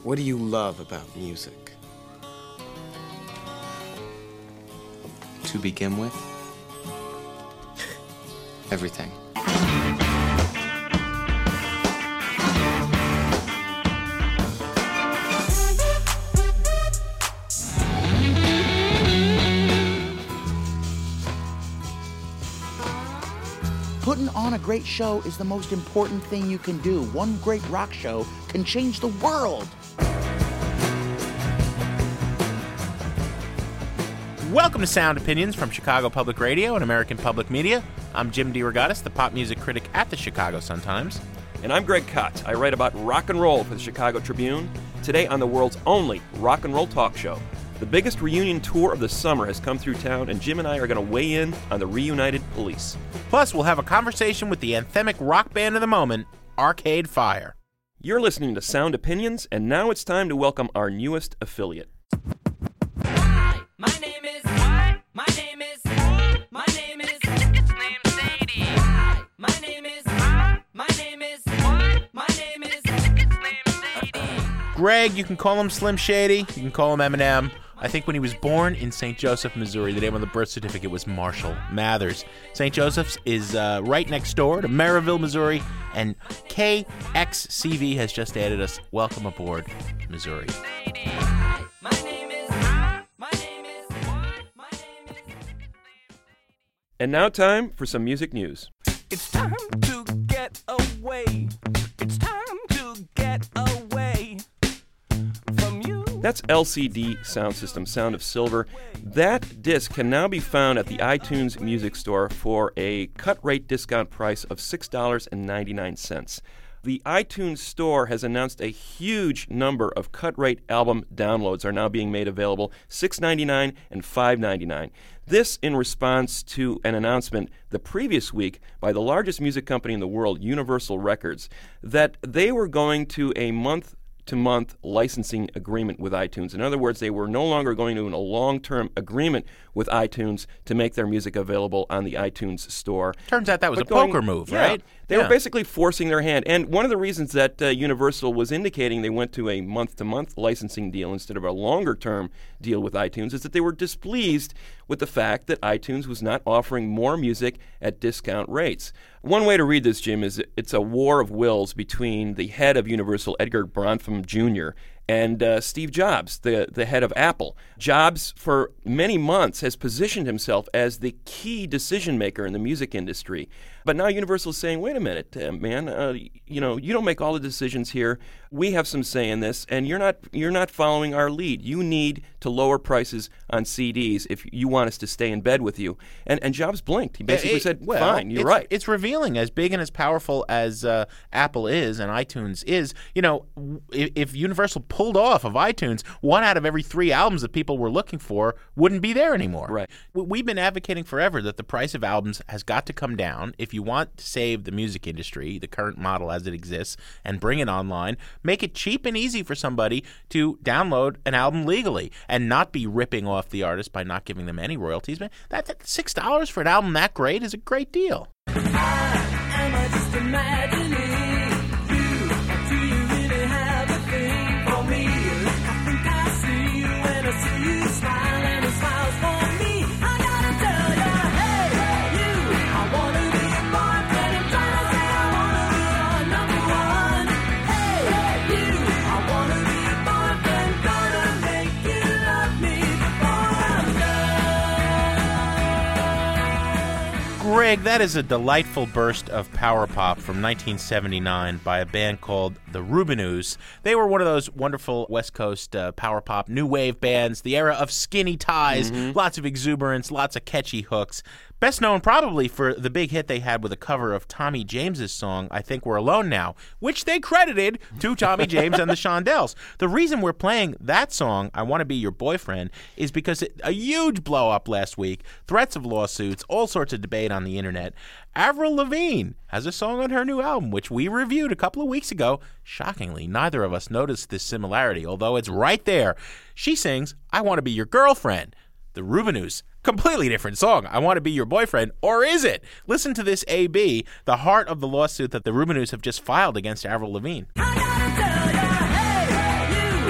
What do you love about music? To begin with, everything. Putting on a great show is the most important thing you can do. One great rock show can change the world. Welcome to Sound Opinions from Chicago Public Radio and American Public Media. I'm Jim DeRogatis, the pop music critic at the Chicago Sun-Times. And I'm Greg Kot. I write about rock and roll for the Chicago Tribune. Today on the world's only rock and roll talk show. The biggest reunion tour of the summer has come through town, and Jim and I are going to weigh in on the reunited Police. Plus, we'll have a conversation with the anthemic rock band of the moment, Arcade Fire. You're listening to Sound Opinions, and now it's time to welcome our newest affiliate. Hi, my name is... My name is... My name is... It's named Sadie. Hi, my name is... My name is... My name is... It's named Sadie. Greg, you can call him Slim Shady. You can call him Eminem. I think when he was born in St. Joseph, Missouri, the name on the birth certificate was Marshall Mathers. St. Joseph's is right next door to Maryville, Missouri, and KXCV has just added us. Welcome aboard, Missouri. My name is... My name is... My name is... And now time for some music news. It's time to get away. It's time to get away from you. That's LCD Soundsystem, Sound of Silver. That disc can now be found at the iTunes Music Store for a cut-rate discount price of $6.99. The iTunes Store has announced a huge number of cut-rate album downloads are now being made available, $6.99 and $5.99. This in response to an announcement the previous week by the largest music company in the world, Universal Records, that they were going to a month-to-month licensing agreement with iTunes. In other words, they were no longer going to a long-term agreement with iTunes to make their music available on the iTunes Store. Turns out that was a poker move, right? They were basically forcing their hand. And one of the reasons that Universal was indicating they went to a month-to-month licensing deal instead of a longer-term deal with iTunes is that they were displeased with the fact that iTunes was not offering more music at discount rates. One way to read this, Jim, is it's a war of wills between the head of Universal, Edgar Bronfman Jr., and Steve Jobs, the head of Apple. Jobs, for many months, has positioned himself as the key decision maker in the music industry. But now Universal is saying, wait a minute, man, you don't make all the decisions here. We have some say in this, and you're not following our lead. You need to lower prices on CDs if you want us to stay in bed with you. And Jobs blinked. He basically said, fine, you're right. It's revealing, as big and as powerful as Apple is and iTunes is. If Universal pulled off of iTunes, 1 out of every 3 albums that people were looking for wouldn't be there anymore. Right. We've been advocating forever that the price of albums has got to come down if you want to save the music industry, the current model as it exists, and bring it online. Make it cheap and easy for somebody to download an album legally and not be ripping off the artist by not giving them any royalties. Man, that $6 for an album that great is a great deal. Am I just imagining you? Do you really have a thing for me? I think I see you when I see you smile and it smiles for me. I gotta tell you, hey, you, I wanna be your boyfriend and try to say I wanna be your number one. Hey, you, I wanna be your boyfriend, gonna make you love me before I'm done. Greg, that is a delightful burst of power pop from 1979 by a band called the Rubinoos. They were one of those wonderful West Coast power pop new wave bands, the era of skinny ties, lots of exuberance, lots of catchy hooks. Best known probably for the big hit they had with a cover of Tommy James's song, I Think We're Alone Now, which they credited to Tommy James and the Shondells. The reason we're playing that song, I Want to Be Your Boyfriend, is because a huge blow-up last week, threats of lawsuits, all sorts of debate on the internet. Avril Lavigne has a song on her new album, which we reviewed a couple of weeks ago. Shockingly, neither of us noticed this similarity, although it's right there. She sings, I Want to Be Your Girlfriend. The Rubinoos, completely different song. I Want to Be Your Boyfriend, or is it? Listen to this A.B., the heart of the lawsuit that the Rubinoos have just filed against Avril Lavigne. I gotta tell ya, hey, you,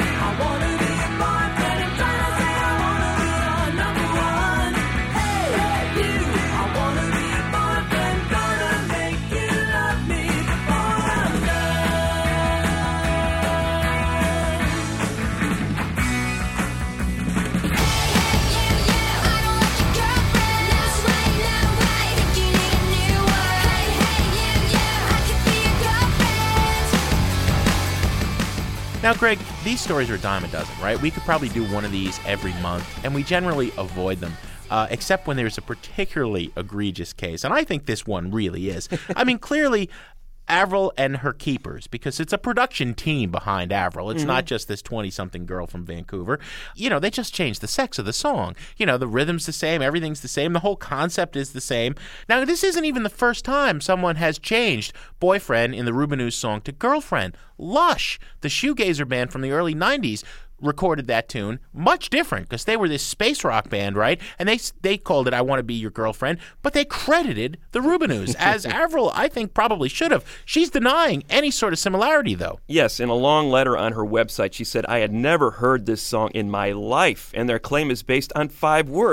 Now, Greg, these stories are a dime a dozen, right? We could probably do one of these every month, and we generally avoid them. Except when there's a particularly egregious case. And I think this one really is. I mean, clearly, Avril and her keepers, because it's a production team behind Avril. It's not just this 20-something girl from Vancouver. You know, they just changed the sex of the song. You know, the rhythm's the same, everything's the same, the whole concept is the same. Now, this isn't even the first time someone has changed boyfriend in the Rubinoos song to girlfriend. Lush, the shoegazer band from the early 90s, recorded that tune, much different, because they were this space rock band, right? And they called it I Want to Be Your Girlfriend, but they credited the Rubinoos, as Avril, I think, probably should have. She's denying any sort of similarity, though. Yes, in a long letter on her website, she said, I had never heard this song in my life, and their claim is based on 5 words, !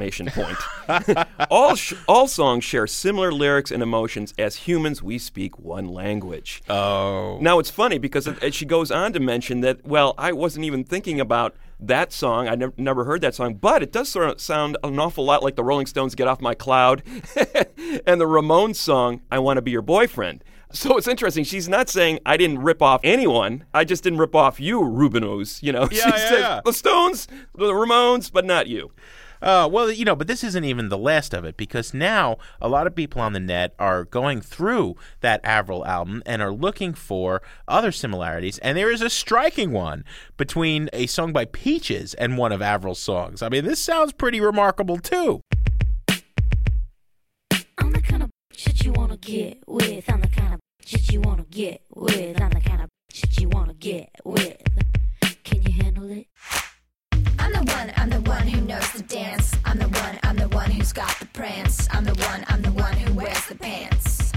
All songs share similar lyrics and emotions. As humans, we speak one language. Oh. Now, it's funny, because she goes on to mention that, well, I wasn't even thinking about that song. I never heard that song, but it does sort of sound an awful lot like the Rolling Stones' Get Off My Cloud and the Ramones song, I Want to Be Your Boyfriend. So it's interesting. She's not saying I didn't rip off anyone. I just didn't rip off you, Rubinoos. You know, she says the Stones, the Ramones, but not you. Well, you know, but this isn't even the last of it, because now a lot of people on the net are going through that Avril album and are looking for other similarities, and there is a striking one between a song by Peaches and one of Avril's songs. I mean, this sounds pretty remarkable, too. I'm the kind of shit you wanna get with. I'm the kind of shit you wanna get with. I'm the kind of shit you wanna get with. Can you handle it? I'm the one who knows the dance. I'm the one who's got the prance. I'm the one who wears the pants.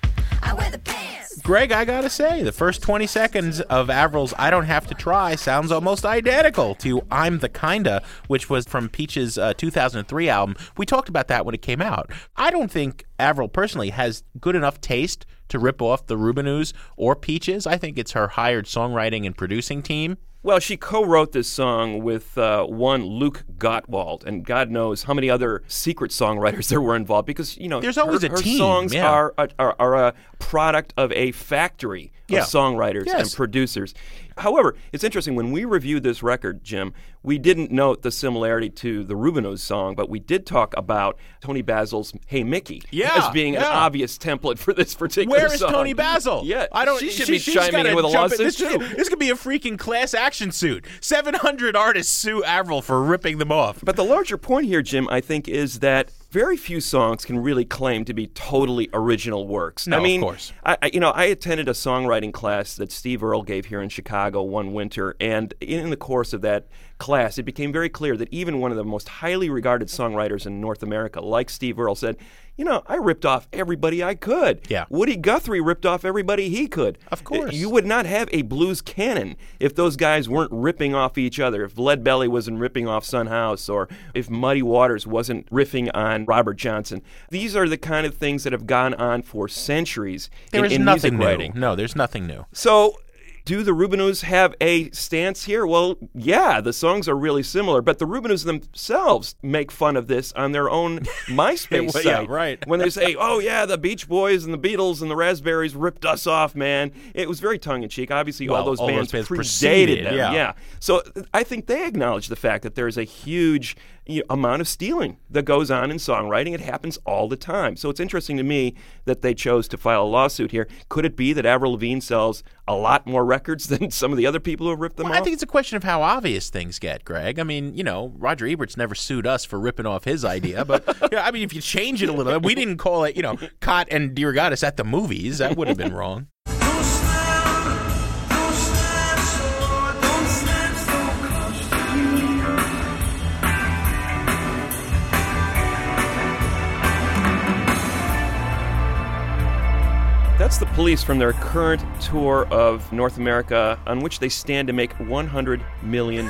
I wear the pants. Greg, I gotta say, the first 20 seconds of Avril's I Don't Have to Try sounds almost identical to I'm the Kinda, which was from Peach's 2003 album. We talked about that when it came out. I don't think Avril personally has good enough taste to rip off the Rubinoos or Peaches. I think it's her hired songwriting and producing team. Well, she co-wrote this song with one Luke Gottwald, and God knows how many other secret songwriters there were involved, because, you know, there's always her a team. songs Yeah. are a product of a factory of songwriters and producers. However, it's interesting, when we reviewed this record, Jim, we didn't note the similarity to the Rubinoos song, but we did talk about Tony Basil's Hey Mickey as being an obvious template for this particular Where is song. Tony Basil? Yeah, She should be chiming in with a lawsuit, too. This could be a freaking class action suit. 700 artists sue Avril for ripping them off. But the larger point here, Jim, I think, is that very few songs can really claim to be totally original works. No, I mean, of course. I attended a songwriting class that Steve Earle gave here in Chicago one winter, and in the course of that class, it became very clear that even one of the most highly regarded songwriters in North America, like Steve Earle, said, you know, I ripped off everybody I could. Yeah. Woody Guthrie ripped off everybody he could. Of course. You would not have a blues canon if those guys weren't ripping off each other, if Lead Belly wasn't ripping off Son House, or if Muddy Waters wasn't riffing on Robert Johnson. These are the kind of things that have gone on for centuries in music writing. No, there's nothing new. So, do the Rubinoos have a stance here? Well, yeah, the songs are really similar, but the Rubinoos themselves make fun of this on their own MySpace site. Yeah, right. When they say, oh, yeah, the Beach Boys and the Beatles and the Raspberries ripped us off, man. It was very tongue-in-cheek. Obviously, all those bands predated them. Yeah. So I think they acknowledge the fact that there's a huge amount of stealing that goes on in songwriting. It happens all the time. So it's interesting to me that they chose to file a lawsuit here. Could it be that Avril Lavigne sells a lot more records than some of the other people who have ripped them off? I think it's a question of how obvious things get, Greg. I mean, you know, Roger Ebert's never sued us for ripping off his idea, but I mean, if you change it a little bit, we didn't call it, Cot and Dear Goddess at the movies. That would have been wrong. That's the Police from their current tour of North America, on which they stand to make $100 million.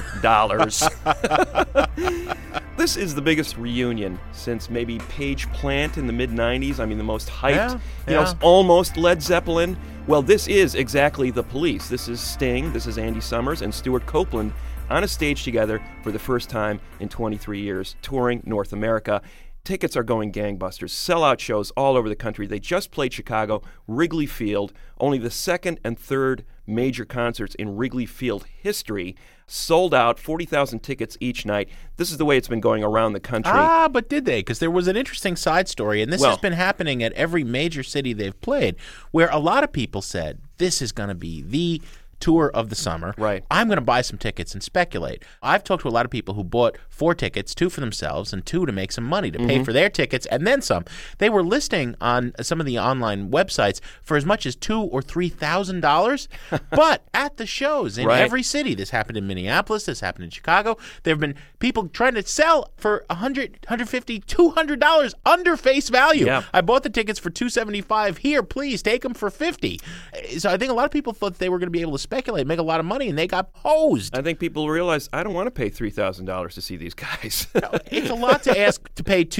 This is the biggest reunion since maybe Page Plant in the mid-'90s. I mean, the most hyped. It's almost Led Zeppelin. Well, this is exactly the Police. This is Sting, this is Andy Summers, and Stuart Copeland on a stage together for the first time in 23 years, touring North America. Tickets are going gangbusters. Sellout shows all over the country. They just played Chicago, Wrigley Field. Only the second and third major concerts in Wrigley Field history. Sold out, 40,000 tickets each night. This is the way it's been going around the country. Ah, but did they? Because there was an interesting side story, and this Well- has been happening at every major city they've played, where a lot of people said, this is going to be the tour of the summer. Right. I'm going to buy some tickets and speculate. I've talked to a lot of people who bought 4 tickets, 2 for themselves and 2 to make some money, to pay for their tickets and then some. They were listing on some of the online websites for as much as $2,000 or $3,000. But at the shows in Right. every city, this happened in Minneapolis, this happened in Chicago, there have been people trying to sell for $100, $150, $200 under face value. Yeah. I bought the tickets for $275. Here, please take them for $50. So I think a lot of people thought they were going to be able to speculate, make a lot of money, and they got posed. I think people realize I don't want to pay $3,000 to see these guys. It's a lot to ask to pay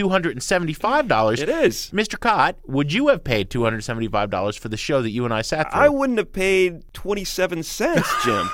$275. It is. Mr. Cott, would you have paid $275 for the show that you and I sat through? I wouldn't have paid 27 cents, Jim.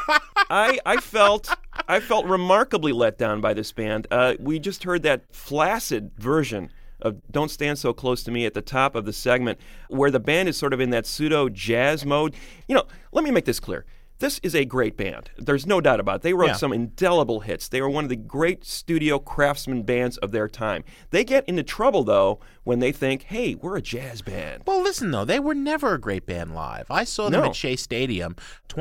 I felt remarkably let down by this band. We just heard that flaccid version of Don't Stand So Close to Me at the top of the segment, where the band is sort of in that pseudo jazz mode. You know, let me make this clear. This is a great band. There's no doubt about it. They wrote some indelible hits. They were one of the great studio craftsman bands of their time. They get into trouble, though, when they think, hey, we're a jazz band. Well, listen, though, they were never a great band live. I saw them No. at Shea Stadium,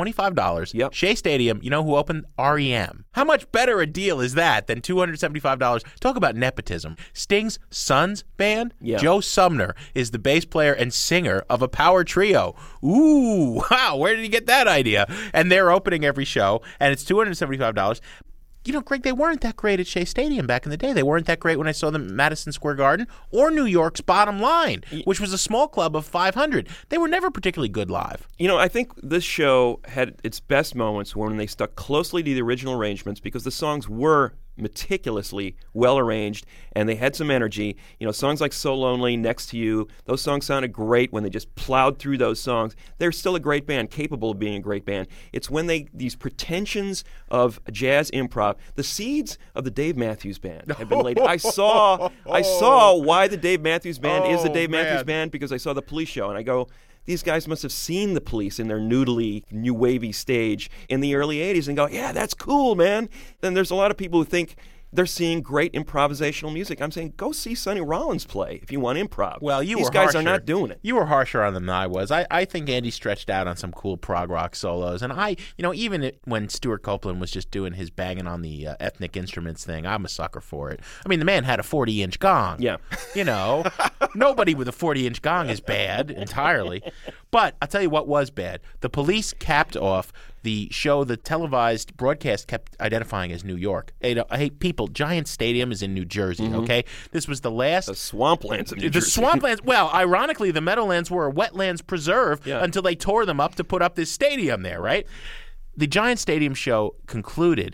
$25. Yep. Shea Stadium, you know who opened? REM. How much better a deal is that than $275? Talk about nepotism. Sting's son's band, Yeah. Joe Sumner, is the bass player and singer of a power trio. Ooh, wow, where did he get that idea? And they're opening every show, and it's $275. You know, Greg, they weren't that great at Shea Stadium back in the day. They weren't that great when I saw them at Madison Square Garden or New York's Bottom Line, which was a small club of 500. They were never particularly good live. You know, I think this show had its best moments when they stuck closely to the original arrangements because the songs were meticulously well arranged and they had some energy. You know, songs like So Lonely, Next to You, those songs sounded great when they just plowed through those songs. They're still a great band, capable of being a great band. It's when these pretensions of jazz improv, the seeds of the Dave Matthews Band have been laid. I saw why the Dave Matthews Band is the Dave Matthews Band because I saw the Police show and I go, these guys must have seen the Police in their noodly, new wavy stage in the early 80s and go, yeah, that's cool, man. Then there's a lot of people who think they're seeing great improvisational music. I'm saying go see Sonny Rollins play if you want improv. Well, These guys are not doing it. You were harsher on them than I was. I think Andy stretched out on some cool prog rock solos. And even when Stuart Copeland was just doing his banging on the ethnic instruments thing, I'm a sucker for it. I mean, the man had a 40-inch gong. Yeah. You know, nobody with a 40-inch gong is bad entirely. But I'll tell you what was bad. The Police capped off the show. The televised broadcast kept identifying as New York. Hey, people, Giant Stadium is in New Jersey, okay? This was the last... The swamplands of New The Jersey. swamplands. Well, ironically, the Meadowlands were a wetlands preserve until they tore them up to put up this stadium there, right? The Giant Stadium show concluded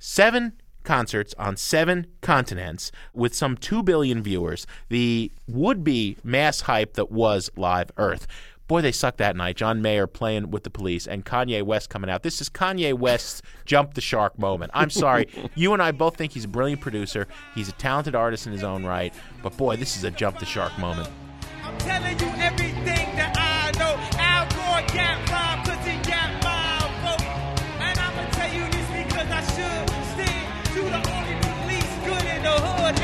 7 concerts on 7 continents with some 2 billion viewers. The would-be mass hype that was Live Earth. Boy, they sucked that night. John Mayer playing with the Police and Kanye West coming out. This is Kanye West's jump the shark moment. I'm sorry. You and I both think he's a brilliant producer. He's a talented artist in his own right. But boy, this is a jump the shark moment. I'm telling you everything that I know. Al Gore got robbed 'cause he got my vote. And I'ma tell you this because I should stand to the only police good in the hood.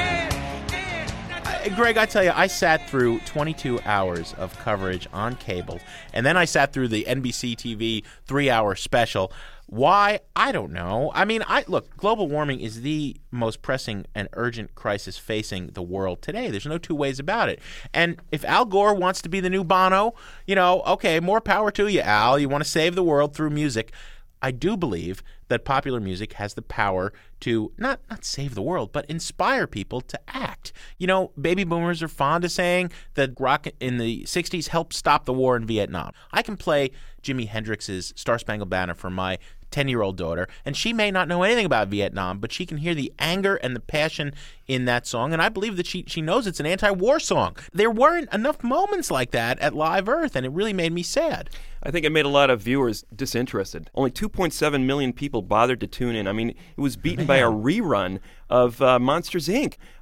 Greg, I tell you, I sat through 22 hours of coverage on cable, and then I sat through the NBC TV 3-hour special. Why? I don't know. I mean, look, global warming is the most pressing and urgent crisis facing the world today. There's no two ways about it. And if Al Gore wants to be the new Bono, okay, more power to you, Al. You want to save the world through music. I do believe that popular music has the power to not save the world, but inspire people to act. Baby boomers are fond of saying that rock in the 60s helped stop the war in Vietnam. I can play Jimi Hendrix's Star Spangled Banner for my 10-year-old daughter, and she may not know anything about Vietnam, but she can hear the anger and the passion in that song, and I believe that she knows it's an anti-war song. There weren't enough moments like that at Live Earth, and it really made me sad. I think it made a lot of viewers disinterested. Only 2.7 million people bothered to tune in. I mean, it was beaten by a rerun of Monsters, Inc.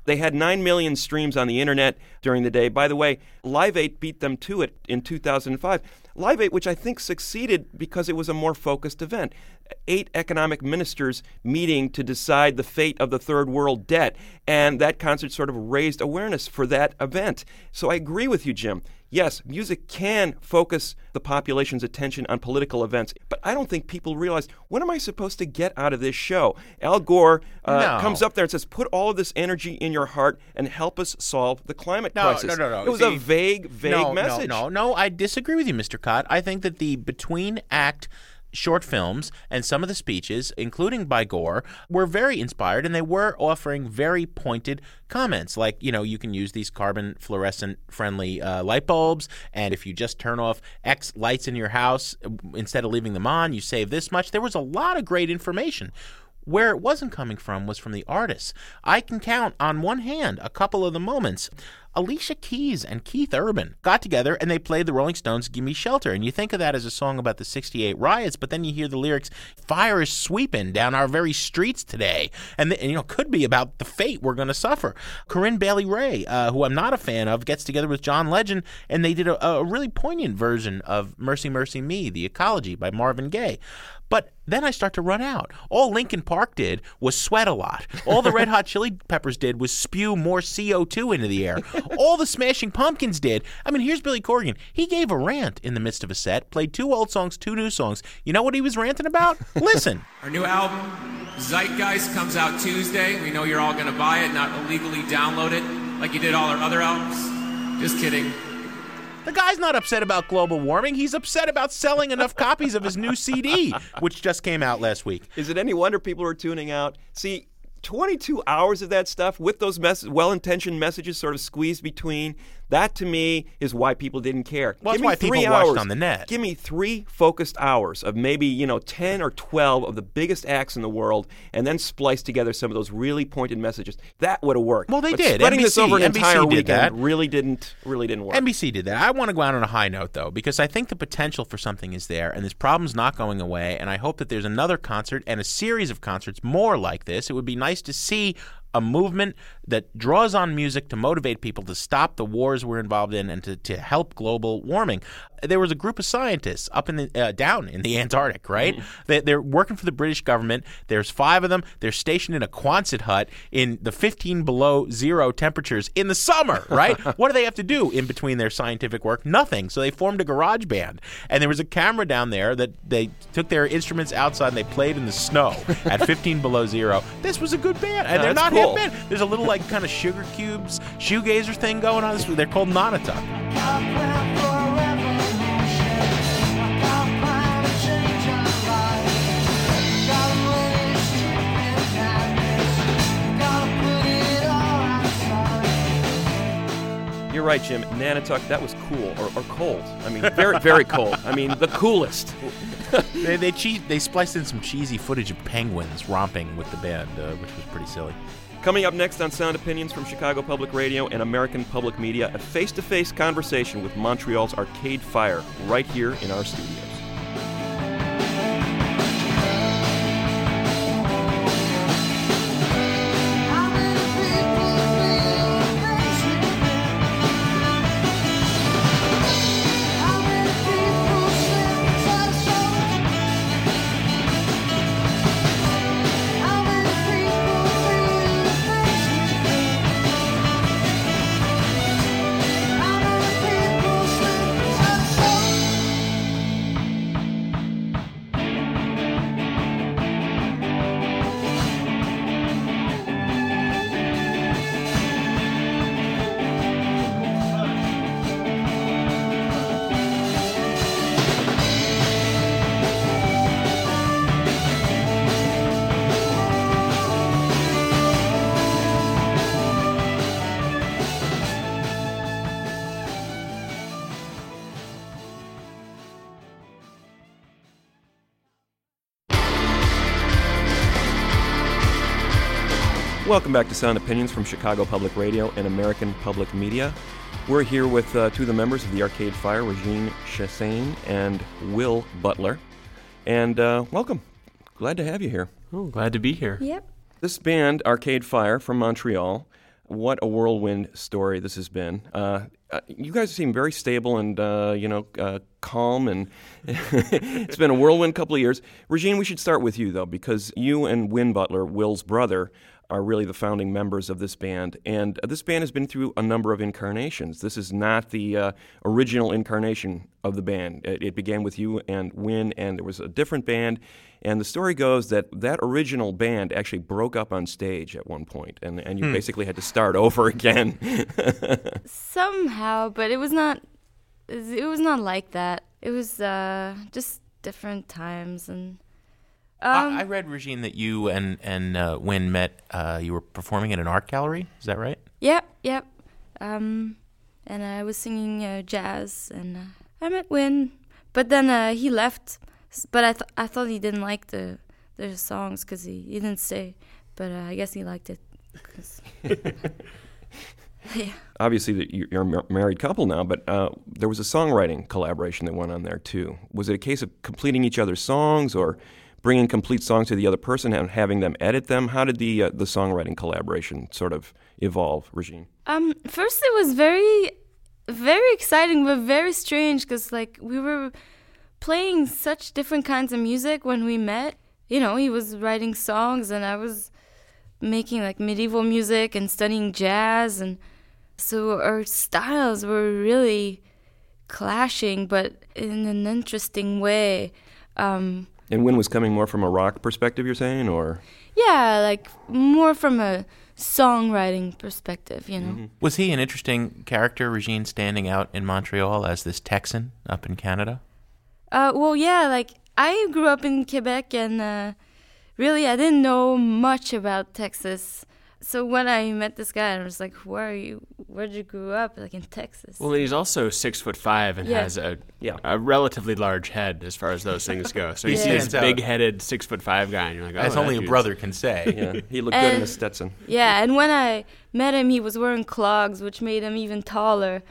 They had 9 million streams on the internet during the day. By the way, Live 8 beat them to it in 2005. Live 8, which I think succeeded because it was a more focused event. 8 economic ministers meeting to decide the fate of the third world debt. And that concert sort of raised awareness for that event. So I agree with you, Jim. Yes, music can focus the population's attention on political events, but I don't think people realize, what am I supposed to get out of this show? Al Gore comes up there and says, put all of this energy in your heart and help us solve the climate crisis. No. It was a vague message. No, I disagree with you, Mr. Cott. I think that the between-act short films and some of the speeches, including by Gore, were very inspired, and they were offering very pointed comments like, you can use these carbon fluorescent friendly light bulbs, and if you just turn off X lights in your house instead of leaving them on, you save this much. There was a lot of great information. Where it wasn't coming from was from the artists. I can count on one hand a couple of the moments. Alicia Keys and Keith Urban got together and they played the Rolling Stones' Gimme Shelter. And you think of that as a song about the 68 riots, but then you hear the lyrics, fire is sweeping down our very streets today. And could be about the fate we're going to suffer. Corinne Bailey Rae, who I'm not a fan of, gets together with John Legend, and they did a really poignant version of Mercy, Mercy Me, The Ecology by Marvin Gaye. But then I start to run out. All Linkin Park did was sweat a lot. All the Red Hot Chili Peppers did was spew more CO2 into the air. All the Smashing Pumpkins did. I mean, here's Billy Corgan. He gave a rant in the midst of a set, played 2 old songs, 2 new songs. You know what he was ranting about? Listen. Our new album, Zeitgeist, comes out Tuesday. We know you're all going to buy it, not illegally download it like you did all our other albums. Just kidding. The guy's not upset about global warming. He's upset about selling enough copies of his new CD, which just came out last week. Is it any wonder people are tuning out? See, 22 hours of that stuff with those well-intentioned messages sort of squeezed between, that to me is why people didn't care. Well, Give that's me why 3 people hours. watched on the net. Give me 3 focused hours of maybe, 10 or 12 of the biggest acts in the world, and then splice together some of those really pointed messages. That would have worked. Well, they but did. Spreading this over an entire did weekend that. really didn't work. NBC did that. I want to go out on a high note, though, because I think the potential for something is there, and this problem's not going away, and I hope that there's another concert and a series of concerts more like this. It would be nice to see a movement that draws on music to motivate people to stop the wars we're involved in and to help global warming. There was a group of scientists up in the down in the Antarctic, right? Mm-hmm. They're working for the British government. There's 5 of them. They're stationed in a Quonset hut in the 15 below zero temperatures in the summer, right? What do they have to do in between their scientific work? Nothing. So they formed a garage band. And there was a camera down there that they took their instruments outside and they played in the snow at 15 below zero. This was a good band. And they're not cool. hip band. There's a little kind of Sugar Cubes shoegazer thing going on. They're called Nonotuck. You're right, Jim. Nanatuck, that was cool or cold. I mean, very, very cold. I mean, the coolest. They spliced in some cheesy footage of penguins romping with the band, which was pretty silly. Coming up next on Sound Opinions from Chicago Public Radio and American Public Media, a face-to-face conversation with Montreal's Arcade Fire right here in our studios. Welcome back to Sound Opinions from Chicago Public Radio and American Public Media. We're here with 2 of the members of the Arcade Fire, Regine Chassagne and Will Butler. And welcome. Glad to have you here. Oh, glad to be here. Yep. This band, Arcade Fire from Montreal, What a whirlwind story this has been. You guys seem very stable and, calm, and it's been a whirlwind couple of years. Regine, we should start with you, though, because you and Win Butler, Will's brother, are really the founding members of this band. And this band has been through a number of incarnations. This is not the original incarnation of the band. It began with you and Win, and there was a different band. And the story goes that original band actually broke up on stage at one point, and you basically had to start over again. Somehow, but it was not like that. It was just different times. And I read, Regine, that you and Win met. You were performing at an art gallery. Is that right? Yep. And I was singing jazz, and I met Win. But then he left. But I thought he didn't like the songs because he didn't stay. But I guess he liked it. Yeah. Obviously, you're a married couple now, but there was a songwriting collaboration that went on there, too. Was it a case of completing each other's songs or bringing complete songs to the other person and having them edit them? How did the songwriting collaboration sort of evolve, Regine? First, it was very, very exciting, but very strange because, we were playing such different kinds of music when we met. He was writing songs, and I was making, medieval music and studying jazz, and so our styles were really clashing, but in an interesting way. And Win was coming more from a rock perspective, you're saying, or? Yeah, more from a songwriting perspective, Mm-hmm. Was he an interesting character, Regine, standing out in Montreal as this Texan up in Canada? Well, yeah, I grew up in Quebec, and really I didn't know much about Texas. So when I met this guy, I was like, where are you? Where'd you grow up? In Texas. Well, and he's also 6'5" and has a relatively large head as far as those things go. So you see this big-headed 6'5" guy, and you're like, oh, as only a brother can say. Yeah, he looked good in a Stetson. Yeah, and when I met him, he was wearing clogs, which made him even taller.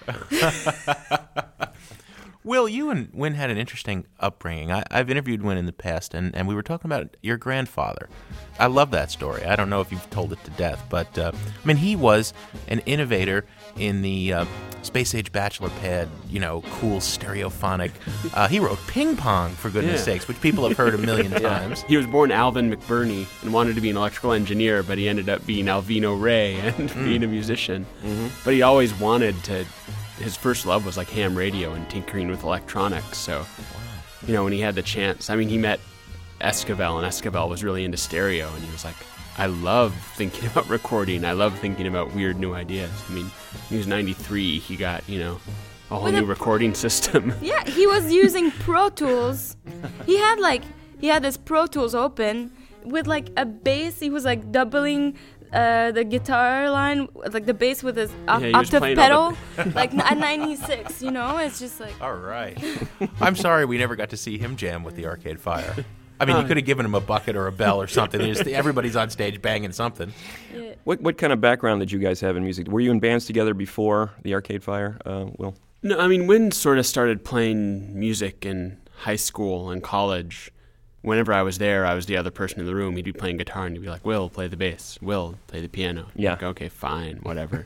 Will, you and Win had an interesting upbringing. I've interviewed Win in the past, and we were talking about your grandfather. I love that story. I don't know if you've told it to death, but, he was an innovator in the space-age bachelor pad, cool stereophonic. He wrote Ping Pong, for goodness sakes, which people have heard a million times. He was born Alvin McBurney and wanted to be an electrical engineer, but he ended up being Alvino Ray and being a musician. Mm-hmm. But he always wanted to... His first love was ham radio and tinkering with electronics. So, when he had the chance, he met Esquivel, and Esquivel was really into stereo, and he was like, I love thinking about recording. I love thinking about weird new ideas. When he was 93, he got, a whole new recording system. Yeah, he was using Pro Tools. He had this Pro Tools open with a bass. He was doubling the guitar line, the bass with his octave pedal, at 96, it's just All right. I'm sorry we never got to see him jam with the Arcade Fire. You could have given him a bucket or a bell or something. Everybody's on stage banging something. Yeah. What kind of background did you guys have in music? Were you in bands together before the Arcade Fire, Will? No, Win sort of started playing music in high school and college. Whenever I was there, I was the other person in the room. He'd be playing guitar, and he'd be like, Will, play the bass. Will, play the piano. Yeah. Okay, fine, whatever.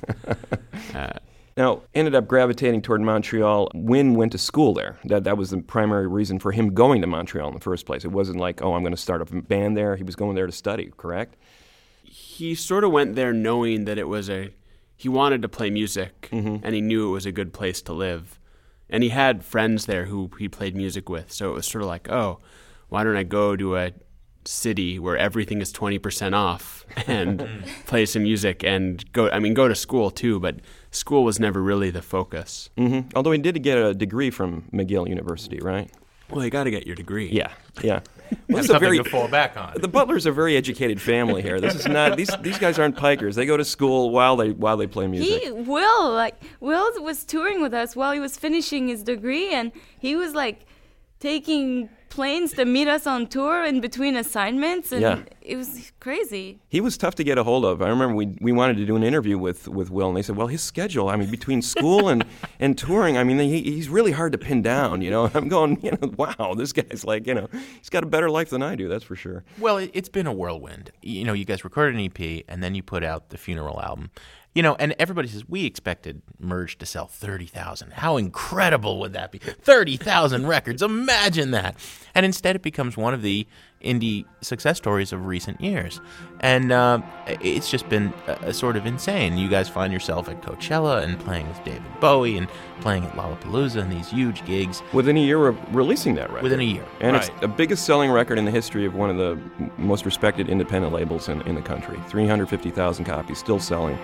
Now, ended up gravitating toward Montreal. Win went to school there. That was the primary reason for him going to Montreal in the first place. It wasn't I'm going to start a band there. He was going there to study, correct? He sort of went there knowing that he wanted to play music, mm-hmm. and he knew it was a good place to live. And he had friends there who he played music with, so it was sort of why don't I go to a city where everything is 20% off and play some music and go to school too, but school was never really the focus. Mm-hmm. Although he did get a degree from McGill University, right? Well, you got to get your degree. Yeah. Well, that's something to fall back on. The Butlers are a very educated family here. This is not these guys aren't pikers. They go to school while they play music. Will was touring with us while he was finishing his degree, and he was taking planes to meet us on tour in between assignments, and it was crazy. He was tough to get a hold of. I remember we wanted to do an interview with Will, and they said, well, his schedule, I mean, between school and touring, I mean, he's really hard to pin down, you know. I'm going, you know, wow, this guy's like, you know, he's got a better life than I do, that's for sure. Well, it's been a whirlwind. You know, you guys recorded an EP, and then you put out the Funeral album. You know, and everybody says, we expected Merge to sell 30,000. How incredible would that be? 30,000 records. Imagine that. And instead it becomes one of the indie success stories of recent years. And it's just been sort of insane. You guys find yourself at Coachella and playing with David Bowie and playing at Lollapalooza and these huge gigs. Within a year of releasing that record. Within a year. And right. It's the biggest selling record in the history of one of the most respected independent labels in the country. 350,000 copies, still selling.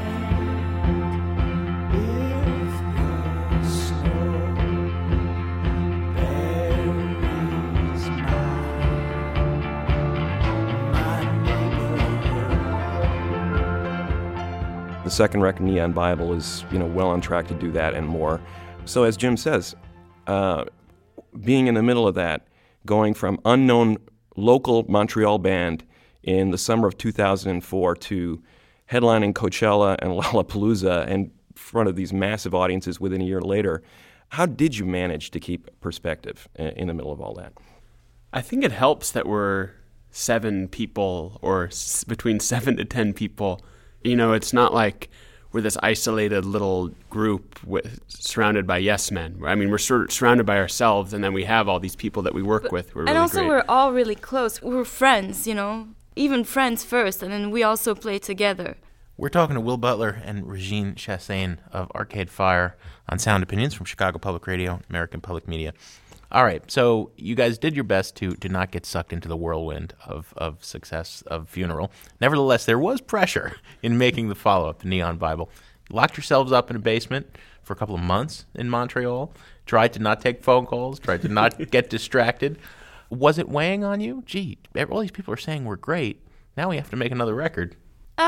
The second record, Neon Bible, is, you know, well on track to do that and more. So as Jim says, being in the middle of that, going from unknown local Montreal band in the summer of 2004 to headlining Coachella and Lollapalooza in front of these massive audiences within a year later, how did you manage to keep perspective in the middle of all that? I think it helps that we're 7 people or between 7 to 10 people. You know, it's not like we're this isolated little group surrounded by yes men. I mean, we're sort of surrounded by ourselves, and then we have all these people that we work with who are really and also great. We're all really close. We're friends, you know, even friends first, and then we also play together. We're talking to Will Butler and Regine Chassagne of Arcade Fire on Sound Opinions from Chicago Public Radio, American Public Media. All right, so you guys did your best to not get sucked into the whirlwind of success of Funeral. Nevertheless, there was pressure in making the follow-up, the Neon Bible. You locked yourselves up in a basement for a couple of months in Montreal, tried to not take phone calls, tried to not get distracted. Was it weighing on you? Gee, all these people are saying we're great. Now we have to make another record.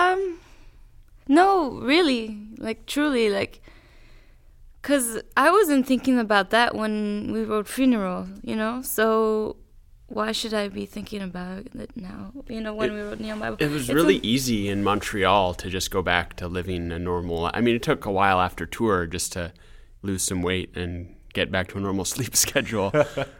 No, really, like, truly, like... Because I wasn't thinking about that when we wrote Funeral, you know? So why should I be thinking about it now, you know, when we wrote Neon Bible? It was really easy in Montreal to just go back to living a normal... I mean, it took a while after tour just to lose some weight and get back to a normal sleep schedule.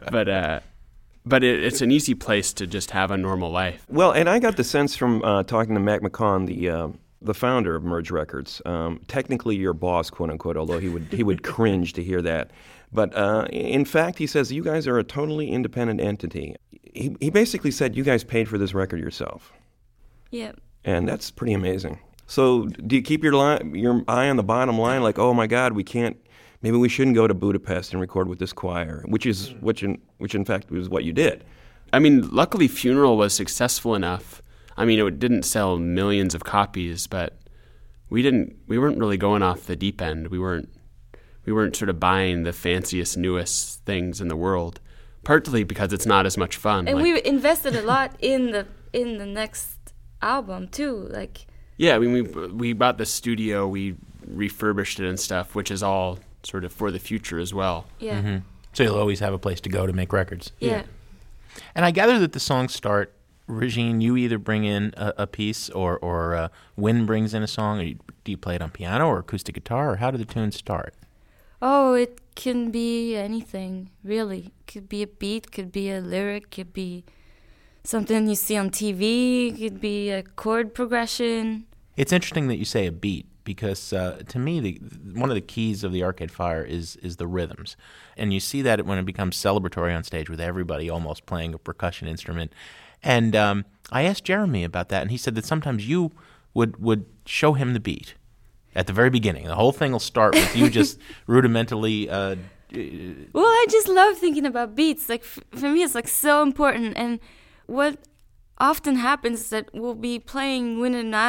But it's an easy place to just have a normal life. Well, and I got the sense from talking to Mac McCaughan, the founder of Merge Records, technically your boss, quote unquote, although he would cringe to hear that. But in fact, he says you guys are a totally independent entity. He basically said you guys paid for this record yourself. Yeah. And that's pretty amazing. So do you keep your eye on the bottom line, like, oh my God, maybe we shouldn't go to Budapest and record with this choir, which in fact was what you did. I mean, luckily Funeral was successful enough. I mean, it didn't sell millions of copies, but we weren't really going off the deep end. We weren't sort of buying the fanciest, newest things in the world. Partly because it's not as much fun. And we invested a lot in the next album too. Like, yeah, I mean, we bought the studio, we refurbished it and stuff, which is all sort of for the future as well. Yeah. Mm-hmm. So you'll always have a place to go to make records. Yeah. And I gather that the songs start. Regine, you either bring in a piece or Wynn brings in a song, or do you play it on piano or acoustic guitar, or how do the tunes start? Oh, it can be anything, really. Could be a beat, could be a lyric, could be something you see on TV, could be a chord progression. It's interesting that you say a beat, because to me, one of the keys of the Arcade Fire is the rhythms. And you see that when it becomes celebratory on stage with everybody almost playing a percussion instrument. And I asked Jeremy about that, and he said that sometimes you would show him the beat at the very beginning. The whole thing will start with you just rudimentally... Well, I just love thinking about beats. Like, for me, it's like so important. And what often happens is that we'll be playing Wynn and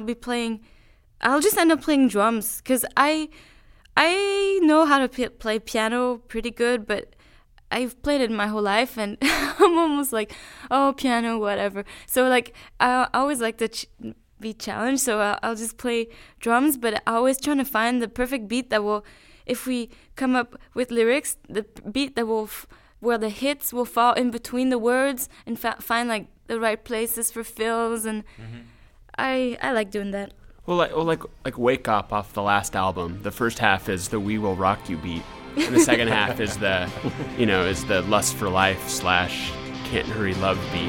I'll just end up playing drums, because I know how to play piano pretty good, but I've played it my whole life, and I'm almost like, oh, piano, whatever. So, like, I always like to be challenged, so I'll just play drums, but I always trying to find the perfect beat that will, if we come up with lyrics, the beat that where the hits will fall in between the words and find like the right places for fills, and I like doing that. Well, like Wake Up off the last album. The first half is the We Will Rock You beat, and the second half is the, is the Lust for Life / Can't Hurry Love beat.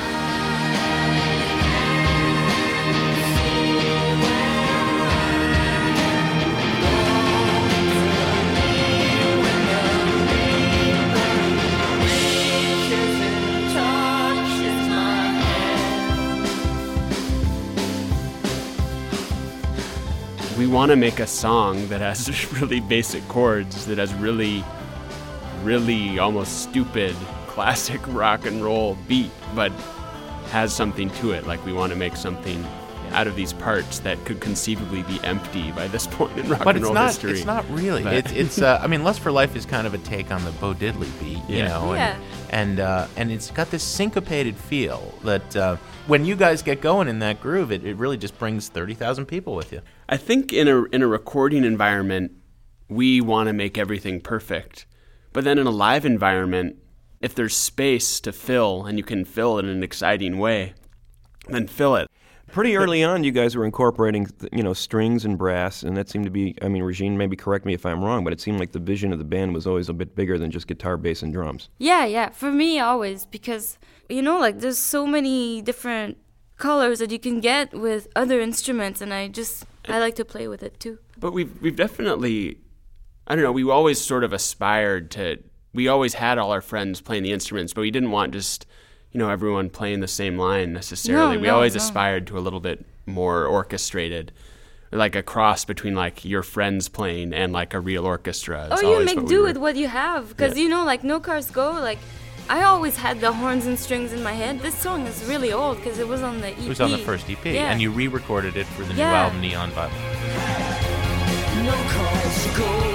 We want to make a song that has really basic chords, that has really, really almost stupid classic rock and roll beat, but has something to it. Like, we want to make something out of these parts that could conceivably be empty by this point in rock and roll history. But it's not really. But It's I mean, Lust for Life is kind of a take on the Bo Diddley beat, you know, and it's got this syncopated feel that when you guys get going in that groove, it really just brings 30,000 people with you. I think in a recording environment, we want to make everything perfect. But then in a live environment, if there's space to fill and you can fill it in an exciting way, then fill it. Pretty early on, you guys were incorporating, strings and brass, and that seemed to be, Regine, maybe correct me if I'm wrong, but it seemed like the vision of the band was always a bit bigger than just guitar, bass, and drums. Yeah, for me always, because, there's so many different colors that you can get with other instruments, and I like to play with it too. But we've definitely, we always sort of aspired to, we always had all our friends playing the instruments, but we didn't want just, everyone playing the same line necessarily. We always aspired to a little bit more orchestrated, like a cross between like your friends playing and like a real orchestra. Or you make do with what you have, because like No Cars Go, like I always had the horns and strings in my head. This song is really old because it was on the EP. It was on the first EP, and you re-recorded it for the new album Neon Bible. No cars go.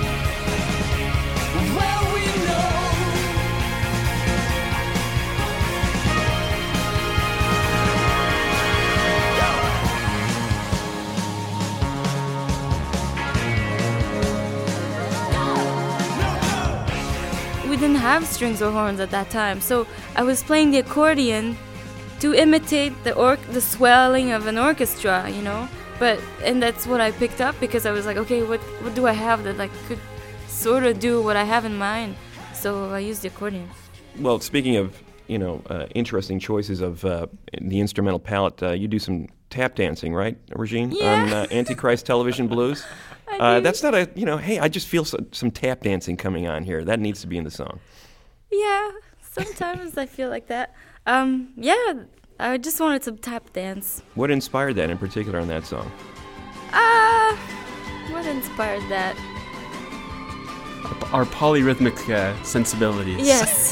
Well, we know. We didn't have strings or horns at that time, so I was playing the accordion to imitate the swelling of an orchestra, and that's what I picked up, because I was like, okay, what do I have that like could sort of do what I have in mind? So I used the accordion. Well, speaking of interesting choices of the instrumental palette, you do some tap dancing, right, Regine? Yeah. On Antichrist Television Blues. That's not a, hey, I just feel some tap dancing coming on here. That needs to be in the song. Yeah, sometimes I feel like that. I just wanted some tap dance. What inspired that in particular on that song? What inspired that? Our polyrhythmic sensibilities. Yes.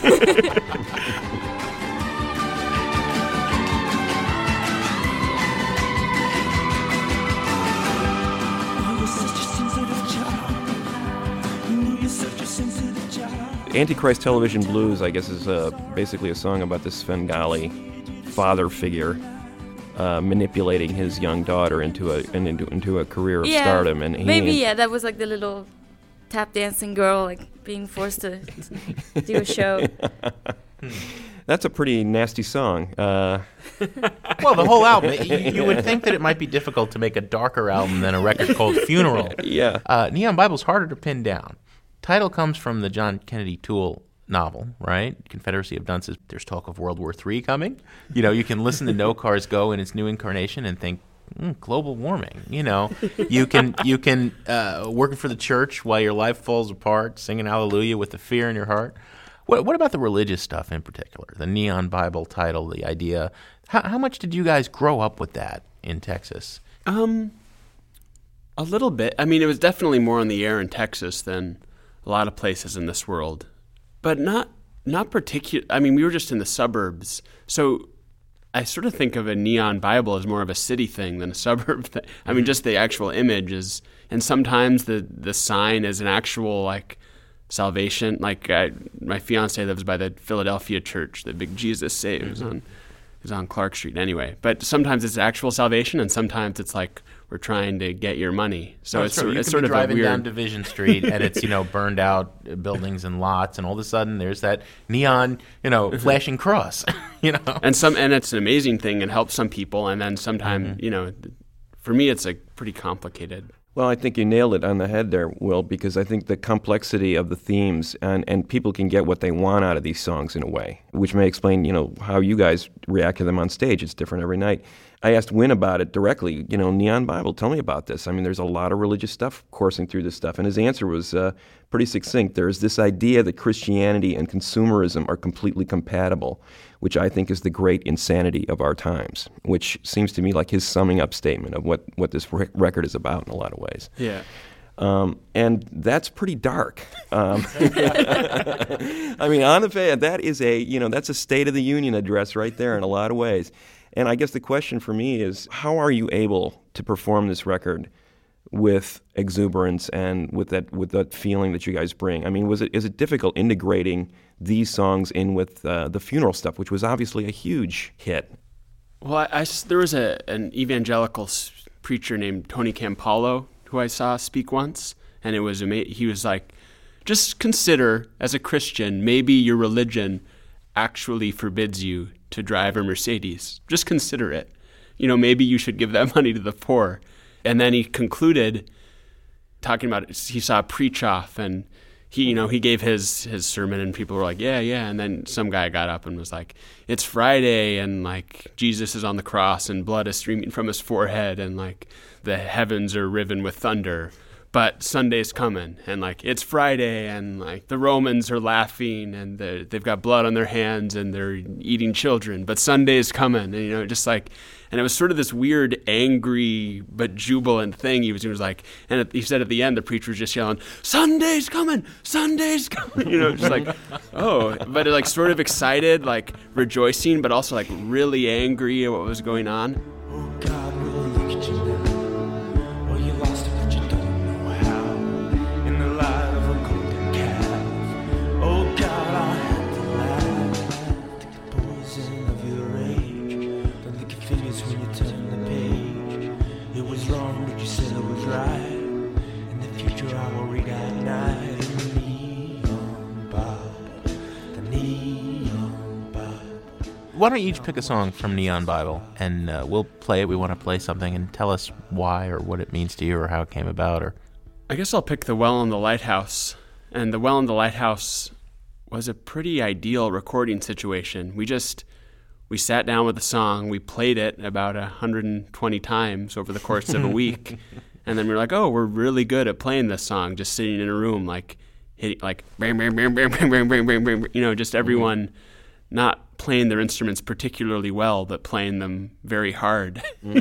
Antichrist Television Blues, I guess, is basically a song about this Svengali father figure manipulating his young daughter into a career of stardom. And that was like the little tap dancing girl, like being forced to do a show. That's a pretty nasty song. Well, the whole album, you would think that it might be difficult to make a darker album than a record called Funeral. Yeah. Neon Bible's harder to pin down. Title comes from the John Kennedy Toole novel, right? Confederacy of Dunces. There's talk of World War III coming. You can listen to No Cars Go in its new incarnation and think, global warming. You can working for the church while your life falls apart, singing hallelujah with the fear in your heart. What about the religious stuff in particular? The Neon Bible title, the idea. How much did you guys grow up with that in Texas? A little bit. I mean, it was definitely more on the air in Texas than a lot of places in this world, but not particular. I mean, we were just in the suburbs, so I sort of think of a Neon Bible as more of a city thing than a suburb thing. I mean, just the actual image is, and sometimes the sign is an actual like salvation. Like my fiance lives by the Philadelphia church, the big Jesus Saves is on Clark Street anyway. But sometimes it's actual salvation, and sometimes it's like we're trying to get your money. So No, it's true. You it's can sort be of driving a weird down Division Street and it's burned out buildings and lots, and all of a sudden there's that neon flashing cross. and it's an amazing thing and helps some people, and then sometimes for me it's pretty complicated. Well, I think you nailed it on the head there, Will, because I think the complexity of the themes and people can get what they want out of these songs in a way, which may explain, how you guys react to them on stage. It's different every night. I asked Win about it directly, Neon Bible, tell me about this. I mean, there's a lot of religious stuff coursing through this stuff, and his answer was pretty succinct. There's this idea that Christianity and consumerism are completely compatible, which I think is the great insanity of our times, which seems to me like his summing up statement of what this record is about in a lot of ways. Yeah. And that's pretty dark. I mean, on the face, that is that's a State of the Union address right there in a lot of ways. And I guess the question for me is, how are you able to perform this record with exuberance and with that feeling that you guys bring? I mean, is it difficult integrating these songs in with the funeral stuff, which was obviously a huge hit? Well, there was an evangelical preacher named Tony Campolo who I saw speak once, and it was he was like, just consider, as a Christian, maybe your religion actually forbids you to drive a Mercedes. Just consider it. Maybe you should give that money to the poor. And then he concluded talking about it. He saw a preach-off, and he gave his sermon, and people were like, yeah. And then some guy got up and was like, it's Friday, and like Jesus is on the cross, and blood is streaming from his forehead, and like the heavens are riven with thunder. But Sunday's coming, and like it's Friday, and like the Romans are laughing, and they've got blood on their hands, and they're eating children. But Sunday's coming, and and it was sort of this weird, angry but jubilant thing. He was like, and he said at the end, the preacher was just yelling, "Sunday's coming, Sunday's coming," just like, oh, but like sort of excited, like rejoicing, but also like really angry at what was going on. Oh God, will look at you now. Oh, you lost it, but you don't know how. In the light of a golden calf. Oh God, I had to laugh. Take the poison of your rage. Don't lick your fingers when you turn the page. It was wrong, but you said it was right. In the future, I will read at night. In the neon Bible, the neon Bible. Why don't you each pick a song from Neon Bible, and we'll play it. We want to play something, and tell us why or what it means to you or how it came about. Or I guess I'll pick The Well in the Lighthouse. And The Well in the Lighthouse was a pretty ideal recording situation. We sat down with the song, we played it about 120 times over the course of a week, and then we were like, oh, we're really good at playing this song, just sitting in a room, like, hitting, like, bang, bang, bang, bang, bang, bang, bang, bang, bang, just everyone not playing their instruments particularly well, but playing them very hard.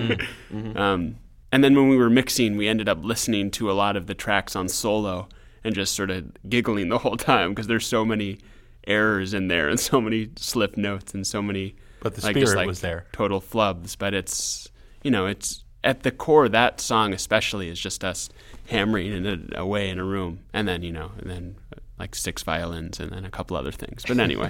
And then when we were mixing, we ended up listening to a lot of the tracks on solo and just sort of giggling the whole time because there's so many errors in there and so many slip notes and so many, but the like, spirit just, like, was there. Total flubs. But it's at the core, that song especially is just us hammering it away in a room, and then like 6 violins and then a couple other things. But anyway.